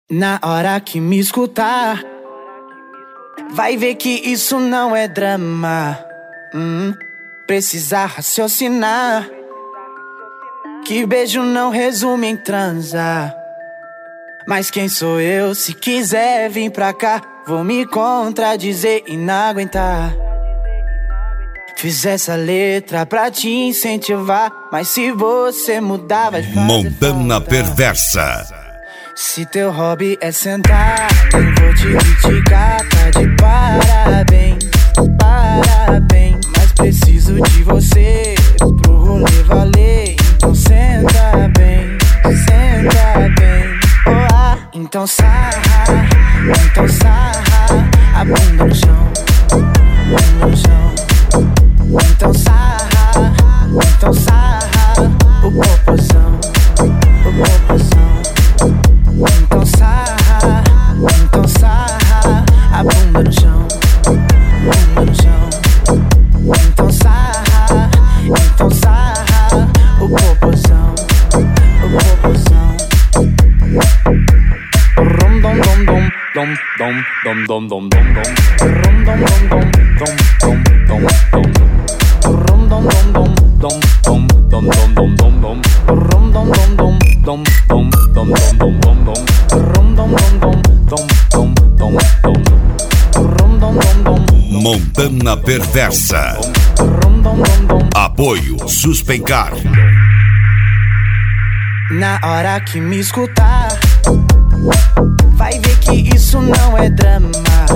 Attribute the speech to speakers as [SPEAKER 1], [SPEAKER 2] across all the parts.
[SPEAKER 1] Na hora que me escutar, vai ver que isso não é drama. Precisa raciocinar, que beijo não resume em transar. Mas quem sou eu? Se quiser vir pra cá, vou me contradizer e não aguentar. Fiz essa letra pra te incentivar, mas se você mudar vai fazer
[SPEAKER 2] Montana
[SPEAKER 1] falta.
[SPEAKER 2] Perversa.
[SPEAKER 1] Se teu hobby é sentar, eu vou te criticar, tá de parabéns, parabéns. Mas preciso de você pro rolê valer. Então senta bem, oh, então sarra a bunda no chão, Então sarra o popozão, Então sarra a bunda no chão, Então sarra o popozão, Rum dom dom dom dom dom dom dom dom dom. Rum dom dom dom dom dom dom. Rum dom dom dom dom dom dom dom dom dom. Rum dom dom dom dom dom dom dom dom dom. Rum dom dom dom dom dom dom dom. Rum dom dom dom.
[SPEAKER 2] Montana Perversa.
[SPEAKER 1] Rum dom dom dom.
[SPEAKER 2] Apoio Suspencar.
[SPEAKER 1] Na hora que me escutar, vai ver que isso não é drama.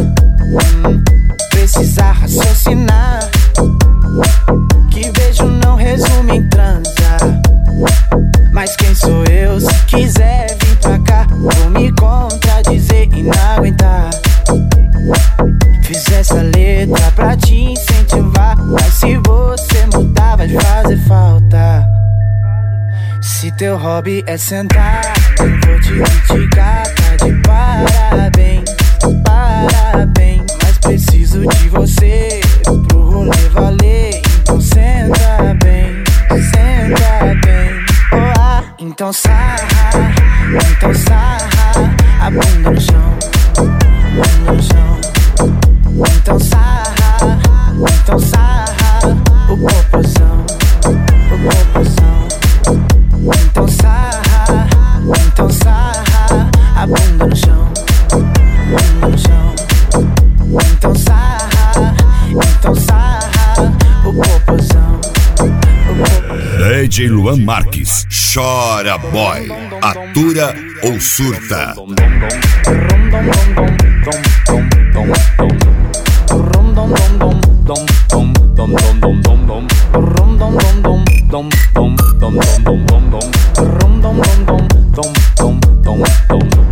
[SPEAKER 1] Precisa raciocinar, que beijo não resume em transar. Mas quem sou eu? Se quiser vir pra cá, vou me contradizer e não aguentar. Fiz essa letra pra te incentivar, mas se você mudar vai fazer falta. Se teu hobby é sentar, eu vou te criticar, tá de parabéns, parabéns. Mas preciso de você pro rolê valer. Então senta bem, oh, então sarra a bunda no chão, Então sarra o popozão, Então sarra a bunda no chão, Então sarra o popozão,
[SPEAKER 2] DJ Luan Marques. Chora boy. Atura ou surta.
[SPEAKER 1] Rum dom dom dom.